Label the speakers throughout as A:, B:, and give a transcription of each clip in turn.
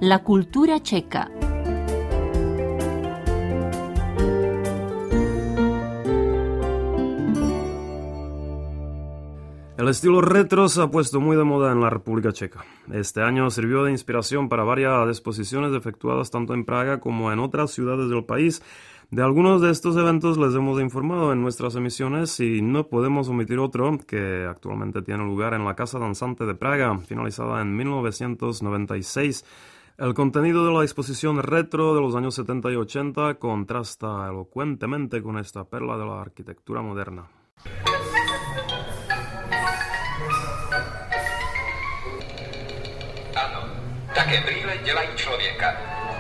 A: La cultura checa.
B: El estilo retro se ha puesto muy de moda en la República Checa. Este año sirvió de inspiración para varias exposiciones efectuadas tanto en Praga como en otras ciudades del país. De algunos de estos eventos les hemos informado en nuestras emisiones y no podemos omitir otro que actualmente tiene lugar en la Casa Danzante de Praga, finalizada en 1996. El contenido de la exposición retro de los años 70 y 80 contrasta elocuentemente con esta perla de la arquitectura moderna.
C: Ano, také brýle dělají člověka.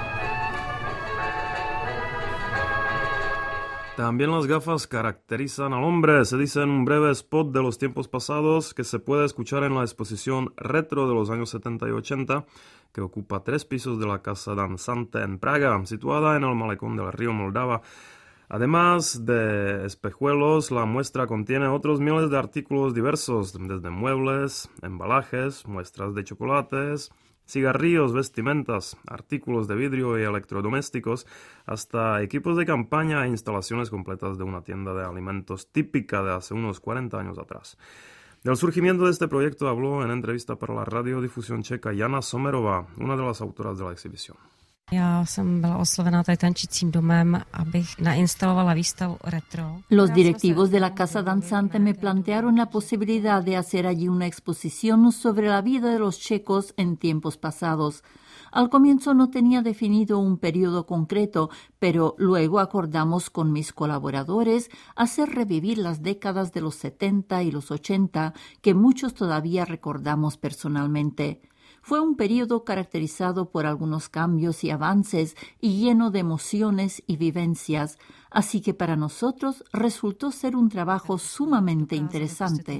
B: También las gafas caracterizan al hombre, se dice en un breve spot de los tiempos pasados que se puede escuchar en la exposición retro de los años 70 y 80, que ocupa 3 pisos de la Casa Danzante en Praga, situada en el malecón del río Moldava. Además de espejuelos, la muestra contiene otros miles de artículos diversos, desde muebles, embalajes, muestras de chocolates, cigarrillos, vestimentas, artículos de vidrio y electrodomésticos, hasta equipos de campaña e instalaciones completas de una tienda de alimentos típica de hace unos 40 años atrás. Del surgimiento de este proyecto habló en entrevista para la radiodifusión checa Jana Sommerová, una de las autoras de la exhibición.
D: Já jsem byla oslovena tady tančícím domem, abych nainstalovala výstavu retro.
A: Los directivos de la Casa Danzante me plantearon la posibilidad de hacer allí una exposición sobre la vida de los checos en tiempos pasados. Al comienzo no tenía definido un periodo concreto, pero luego acordamos con mis colaboradores hacer revivir las décadas de los 70 y los 80, que muchos todavía recordamos personalmente. Fue un periodo caracterizado por algunos cambios y avances y lleno de emociones y vivencias, así que para nosotros resultó ser un trabajo sumamente interesante.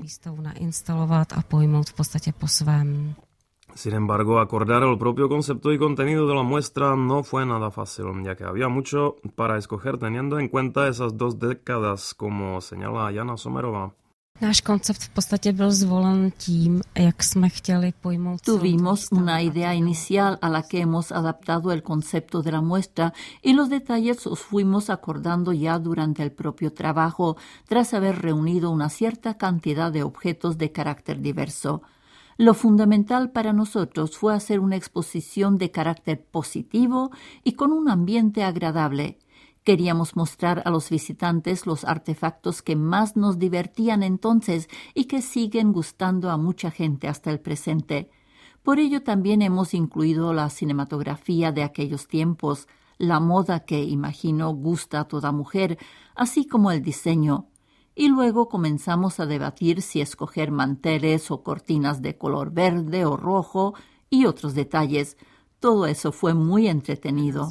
B: Sin embargo, acordar el propio concepto y contenido de la muestra no fue nada fácil, ya que había mucho para escoger teniendo en cuenta esas 2 décadas, como señala Jana Sommerová.
D: Náš koncept v podstatě byl zvolen tím, jak jsme chtěli pojmout.
A: Tuvimos una idea inicial a la que hemos adaptado el concepto de la muestra y los detalles los fuimos acordando ya durante el propio trabajo, tras haber reunido una cierta cantidad de objetos de carácter diverso. Lo fundamental para nosotros fue hacer una exposición de carácter positivo y con un ambiente agradable. Queríamos mostrar a los visitantes los artefactos que más nos divertían entonces y que siguen gustando a mucha gente hasta el presente. Por ello también hemos incluido la cinematografía de aquellos tiempos, la moda que, imagino, gusta a toda mujer, así como el diseño. Y luego comenzamos a debatir si escoger manteles o cortinas de color verde o rojo y otros detalles. Todo eso fue muy entretenido.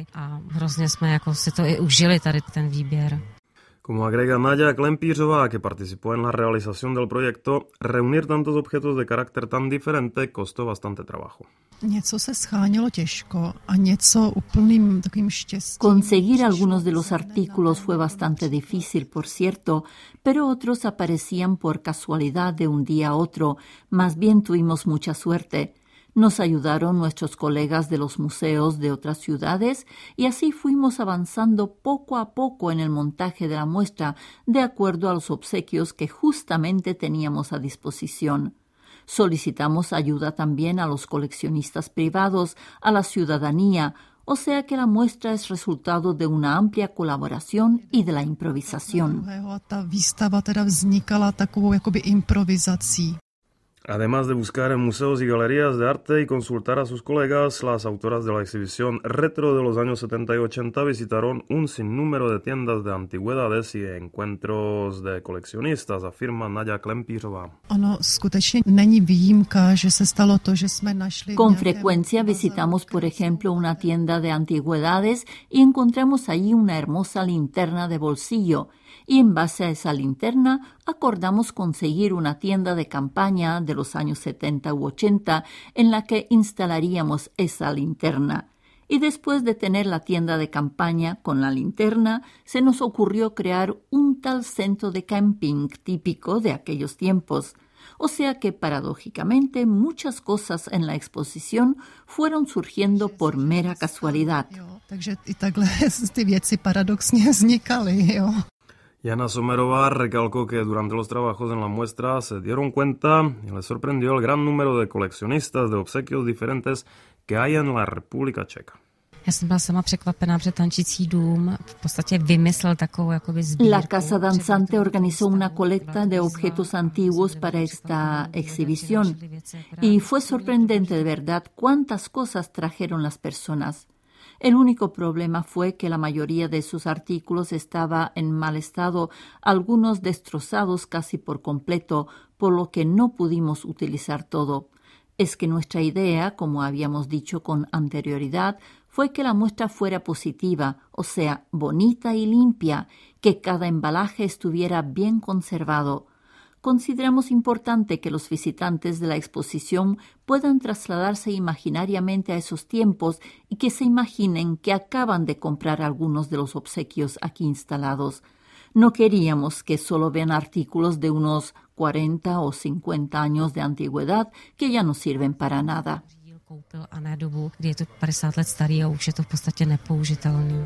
B: Como agrega Nadia Klempířová, que participó en la realización del proyecto, reunir tantos objetos de carácter tan diferente costó bastante trabajo.
A: Conseguir algunos de los artículos fue bastante difícil, por cierto, pero otros aparecían por casualidad de un día a otro. Más bien tuvimos mucha suerte. Nos ayudaron nuestros colegas de los museos de otras ciudades y así fuimos avanzando poco a poco en el montaje de la muestra de acuerdo a los obsequios que justamente teníamos a disposición. Solicitamos ayuda también a los coleccionistas privados, a la ciudadanía, o sea que la muestra es resultado de una amplia colaboración y de la improvisación.
B: Además de buscar en museos y galerías de arte y consultar a sus colegas, las autoras de la exhibición retro de los años 70 y 80 visitaron un sinnúmero de tiendas de antigüedades y encuentros de coleccionistas, afirma Nadia Klempířová.
A: Con frecuencia visitamos, por ejemplo, una tienda de antigüedades y encontramos allí una hermosa linterna de bolsillo. Y en base a esa linterna acordamos conseguir una tienda de campaña de los años 70 u 80 en la que instalaríamos esa linterna. Y después de tener la tienda de campaña con la linterna, se nos ocurrió crear un tal centro de camping típico de aquellos tiempos. O sea que, paradójicamente, muchas cosas en la exposición fueron surgiendo por mera casualidad.
E: Takže i takhle ty věci paradoxně vznikaly, jo.
B: Jana Somerová recalcó que durante los trabajos en la muestra se dieron cuenta y les sorprendió el gran número de coleccionistas de obsequios diferentes que hay en la República Checa.
D: Já jsem byla sama překvapená, protože Tančící dům v podstatě vymyslel takovou jakoby sbírku.
A: La Casa Danzante organizó una colecta de objetos antiguos para esta exhibición y fue sorprendente de verdad cuántas cosas trajeron las personas. El único problema fue que la mayoría de sus artículos estaba en mal estado, algunos destrozados casi por completo, por lo que no pudimos utilizar todo. Es que nuestra idea, como habíamos dicho con anterioridad, fue que la muestra fuera positiva, o sea, bonita y limpia, que cada embalaje estuviera bien conservado. Consideramos importante que los visitantes de la exposición puedan trasladarse imaginariamente a esos tiempos y que se imaginen que acaban de comprar algunos de los obsequios aquí instalados. No queríamos que solo vean artículos de unos 40 o 50 años de antigüedad que ya no sirven para nada.
D: Koupil a ne dobu, kdy je to 50 let starý a už je to v podstatě nepoužitelný.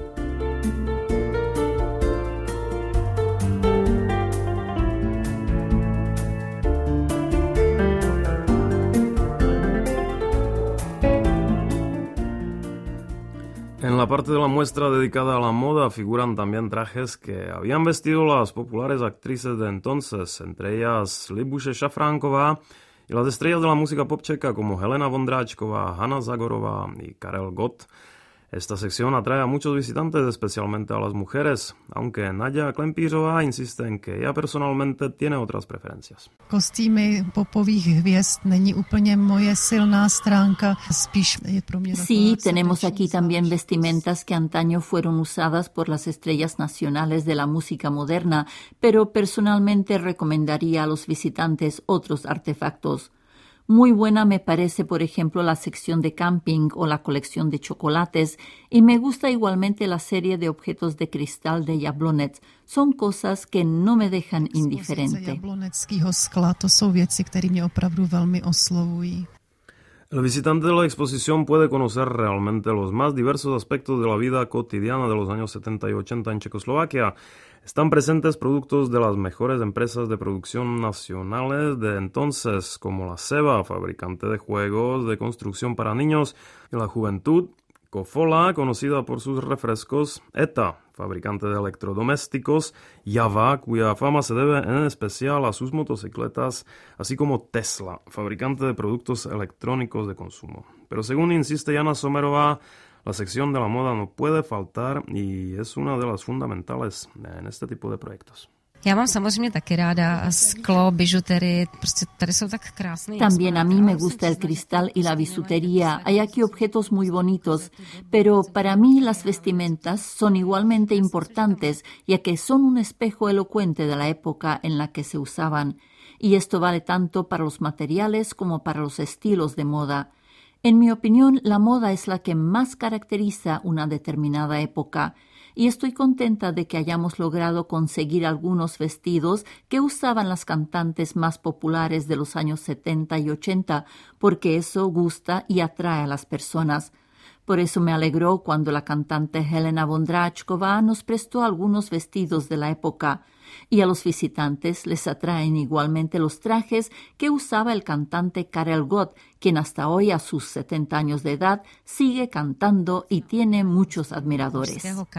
B: En la parte de la muestra dedicada a la moda figuran también trajes que habían vestido las populares actrices de entonces, entre ellas Libuše Šafránková y las estrellas de la música pop checa como Helena Vondráčková, Hanna Zagorová y Karel Gott. Esta sección atrae a muchos visitantes, especialmente a las mujeres, aunque Nadia Klempířová insiste en que ella personalmente tiene otras preferencias.
E: Kostýmy popových hvězd není úplně moje silná stránka, spíš je pro mě.
A: Sí, tenemos aquí también vestimentas que antaño fueron usadas por las estrellas nacionales de la música moderna, pero personalmente recomendaría a los visitantes otros artefactos. Muy buena me parece, por ejemplo, la sección de camping o la colección de chocolates, y me gusta igualmente la serie de objetos de cristal de Jablonec. Son cosas que no me dejan indiferente.
E: Jabloneckého skla, to jsou věci, které mě opravdu velmi oslovují.
B: El visitante de la exposición puede conocer realmente los más diversos aspectos de la vida cotidiana de los años 70 y 80 en Checoslovaquia. Están presentes productos de las mejores empresas de producción nacionales de entonces, como la Seba, fabricante de juegos de construcción para niños y la juventud, Kofola, conocida por sus refrescos, ETA, fabricante de electrodomésticos, Java, cuya fama se debe en especial a sus motocicletas, así como Tesla, fabricante de productos electrónicos de consumo. Pero según insiste Jana Somerová, la sección de la moda no puede faltar y es una de las fundamentales en este tipo de proyectos.
D: Já mám samozřejmě taky ráda sklo, bižutery, prostě tady jsou tak krásné.
A: También a mí me gusta el cristal y la bisutería. Hay aquí objetos muy bonitos, pero para mí las vestimentas son igualmente importantes, ya que son un espejo elocuente de la época en la que se usaban. Y esto vale tanto para los materiales como para los estilos de moda. En mi opinión, la moda es la que más caracteriza una determinada época, y estoy contenta de que hayamos logrado conseguir algunos vestidos que usaban las cantantes más populares de los años 70 y 80, porque eso gusta y atrae a las personas. Por eso me alegró cuando la cantante Helena Vondráčková nos prestó algunos vestidos de la época, y a los visitantes les atraen igualmente los trajes que usaba el cantante Karel Gott, quien hasta hoy a sus 70 años de edad sigue cantando y tiene muchos admiradores.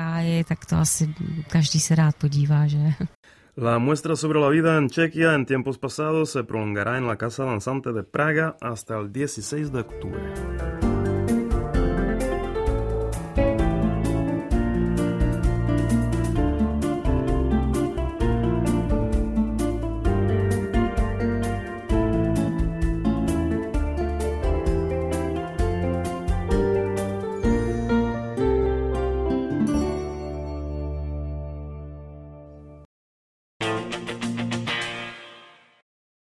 D: Tak to asi každý se rád podívá, že?
B: La muestra sobre la vida en Chequia en tiempos pasados se prolongará en la Casa Danzante de Praga hasta el 16 de octubre.